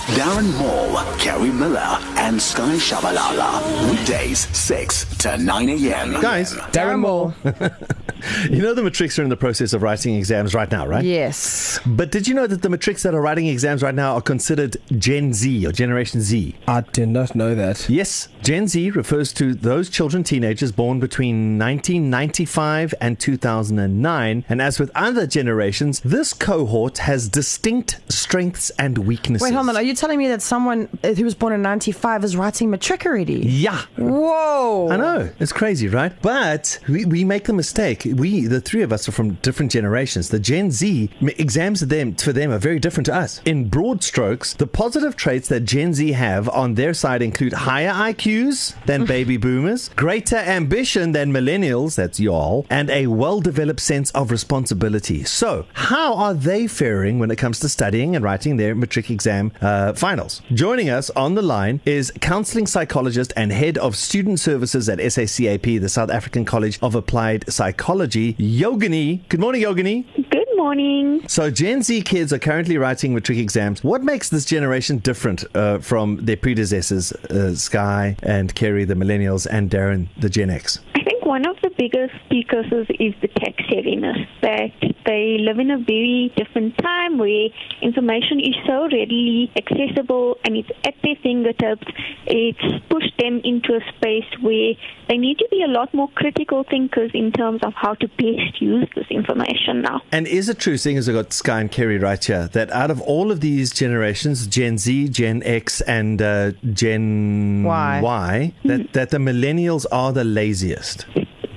Darren Moore, Kerry Miller, and Sky Shabalala. Weekdays, 6 to 9 a.m. Guys, Darren Moore. You know the matrics are in the process of writing exams right now, right? Yes. But did you know that the matrics that are writing exams right now are considered Gen Z or Generation Z? I did not know that. Yes, Gen Z refers to those children, teenagers born between 1995 and 2009. And as with other generations, this cohort has distinct strengths and weaknesses. Wait, hold on. Are you telling me that someone who was born in 95 is writing matric already? Yeah. Whoa. I know. It's crazy, right? But we make the mistake. We, the three of us, are from different generations. The Gen Z exams for them are very different to us. In broad strokes, the positive traits that Gen Z have on their side include higher IQs than baby boomers, greater ambition than millennials, that's y'all, and a well-developed sense of responsibility. So, how are they faring when it comes to studying and writing their matric exam finals? Joining us on the line is counselling psychologist and head of student services at SACAP, the South African College of Applied Psychology, Yogini. Good morning, Yogini. Good morning. So Gen Z kids are currently writing matric exams. What makes this generation different from their predecessors, Sky and Kerry, the millennials, and Darren, the Gen X? I think one of the biggest precursors is the tech savviness, that they live in a very different time where information is so readily accessible and it's at their fingertips. It's pushed them into a space where they need to be a lot more critical thinkers in terms of how to best use this information now. And is it true, seeing as I've got Sky and Kerry right here, that out of all of these generations, Gen Z, Gen X, and Gen Y, that the millennials are the laziest?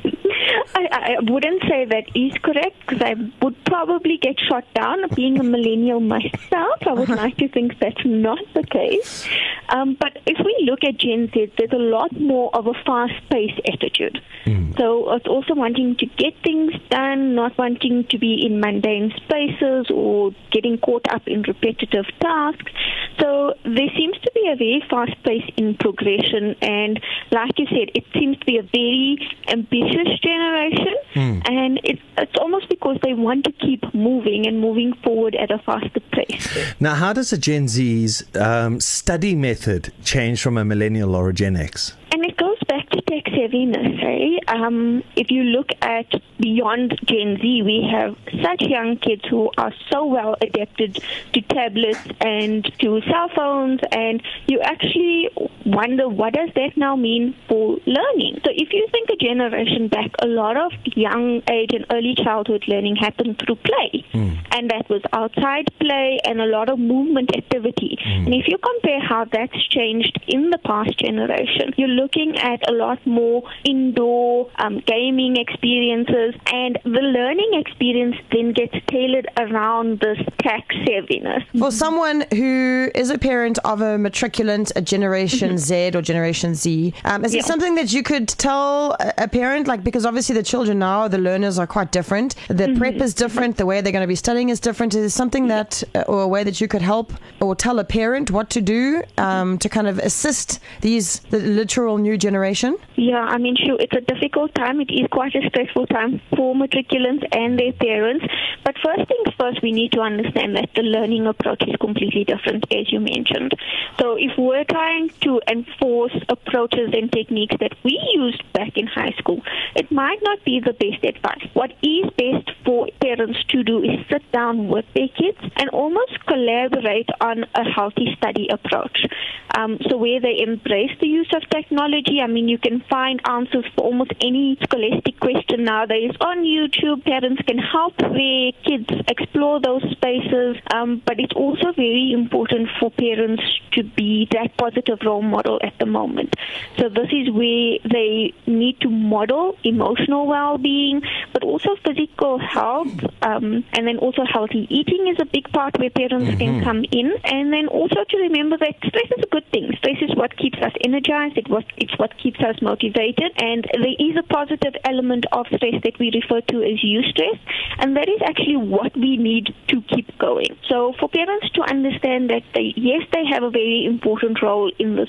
I wouldn't say that is correct, because I would probably get shot down. Being a millennial myself, I would like to think that's not the case. But if we look at Gen Z, there's a lot more of a fast-paced attitude. So it's also wanting to get things done, not wanting to be in mundane spaces or getting caught up in repetitive tasks. So there seems to be a very fast pace in progression, and like you said, it seems to be a very ambitious generation, and it's almost because they want to keep moving and moving forward at a faster pace. Now, how does a Gen Z's study method change from a millennial or a Gen X? And it goes back to tech savviness, right? If you look at beyond Gen Z, we have such young kids who are so well adapted to tablets and to cell phones, and you actually wonder, what does that now mean for learning? So if you think a generation back, a lot of young age and early childhood learning happened through play, and that was outside play and a lot of movement activity. And if you compare how that's changed in the past generation, you're looking at a lot more indoor gaming experiences, and the learning experience then gets tailored around this tech savviness. For someone who is a parent of a matriculant, a Generation Z or Generation Z, is it something that you could tell a parent, like, because obviously the children now, the learners are quite different, the prep is different, the way they're going to be studying is different. Is there something that, or a way that you could help or tell a parent what to do to kind of assist the literal new generation? Yeah, I mean, sure, it's a difficult time. It is quite a stressful time for matriculants and their parents. But first things first, we need to understand that the learning approach is completely different, as you mentioned. So if we're trying to enforce approaches and techniques that we used back in high school, it might not be the best advice. What is best for parents to do is sit down with their kids and almost collaborate on a healthy study approach. So where they embrace the use of technology, I mean, you can find answers for almost any scholastic question nowadays on YouTube. Parents can help their kids explore those spaces, but it's also very important for parents to be that positive role model at the moment. So this is where they need to model emotional well-being, but also physical health, and then also healthy eating is a big part where parents can come in. And then also to remember that stress is a good thing. Stress is what keeps us energized. It's what keeps us motivated. And there is a positive element of stress that we refer to as eustress, and that is actually what we need to keep going. So for parents to understand that they have a very important role in this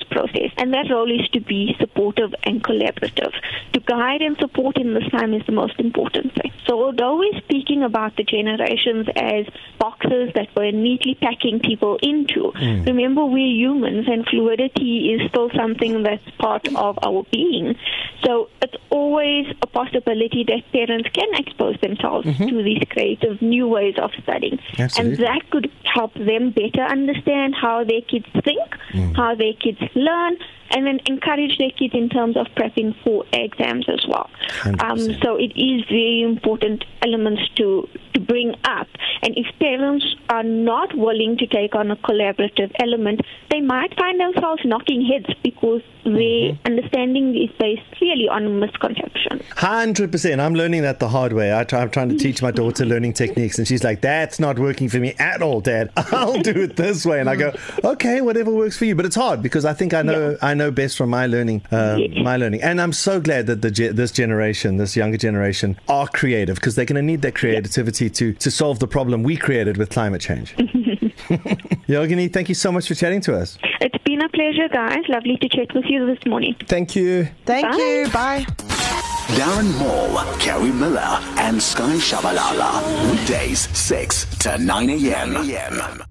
process. And that role is to be supportive and collaborative. To guide and support in this time is the most important thing. So although we're speaking about the generations as boxes that we're neatly packing people into, remember we're humans and fluidity is still something that's part of our being. So it's always a possibility that parents can expose themselves to these creative new ways of studying. Absolutely. And that could help them better understand how their kids think, how their kids learn, and then encourage their kids in terms of prepping for exams as well. So it is very important elements to bring up. And if parents are not willing to take on a collaborative element, they might find themselves knocking heads because their understanding is based clearly on misconception. 100%. I'm learning that the hard way. I'm trying to teach my daughter learning techniques, and she's like, "That's not working for me at all, Dad. I'll do it this way." And I go, "Okay, whatever works for you." But it's hard because I think I know best from my learning. And I'm so glad that this generation, this younger generation, are creative because they're going to need that creativity to solve the problem we created with climate change. Yogini, thank you so much for chatting to us. It's been a pleasure, guys. Lovely to chat with you this morning. Thank you. Thank you. Bye. Darren Moore, Kerry Miller, and Sky Shabalala. Weekdays, 6 to 9 a.m.